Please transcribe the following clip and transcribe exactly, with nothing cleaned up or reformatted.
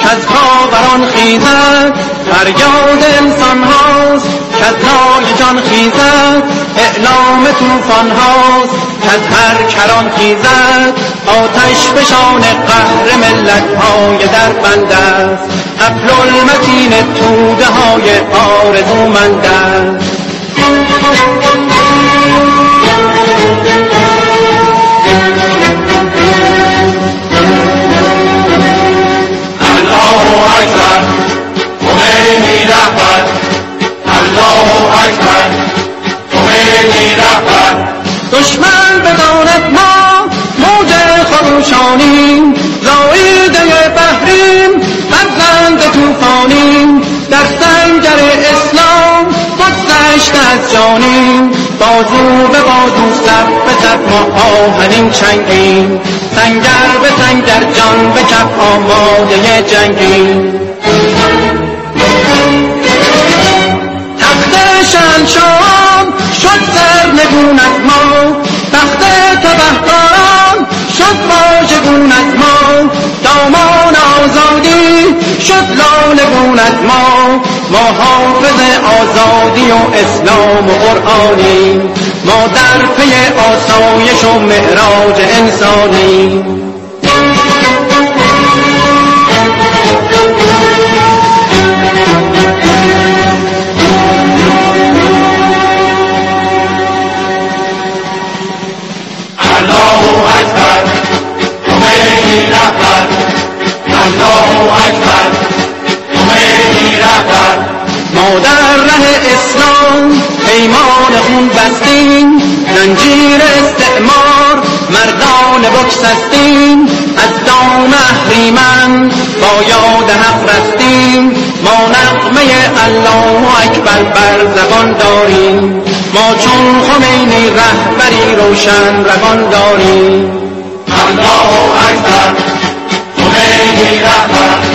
که از خاوران خیزد، فریاد انسان هاست که از نای جان خیزد، اعلام توفان هاست که از هر کران خیزد، آتش فشان قهر ملت های در بند است، ابر المتین توده های آرزومند است. دشمن بداند ما موج خروشانیم، زاییده بحریم فرزند توفانیم، در سنگر اسلام گذشته از جانیم، بازو به بازو سر به سر ما آهنین چنگیم، سنگر به سنگر جان به کف آماده جنگیم. تخت شهنشاهان شد سرنگون از ما، تخت تبهکاران شد واژگون از ما، دامان آزادی شد لاله‌گون از ما، ما حافظ آزادی و اسلام و قرآنی، ما در پی آسایش و معراج انسانی. ما در ره اسلام پیمان خون بستیم، زنجیر استعمار مردان بگسستیم، از دام اهریمن با یاد حق رستیم، ما نغمه الله اکبر بر زبان داریم، ما چون خمینی رهبری روشن روان داریم. الله اکبر، خمینی رهبر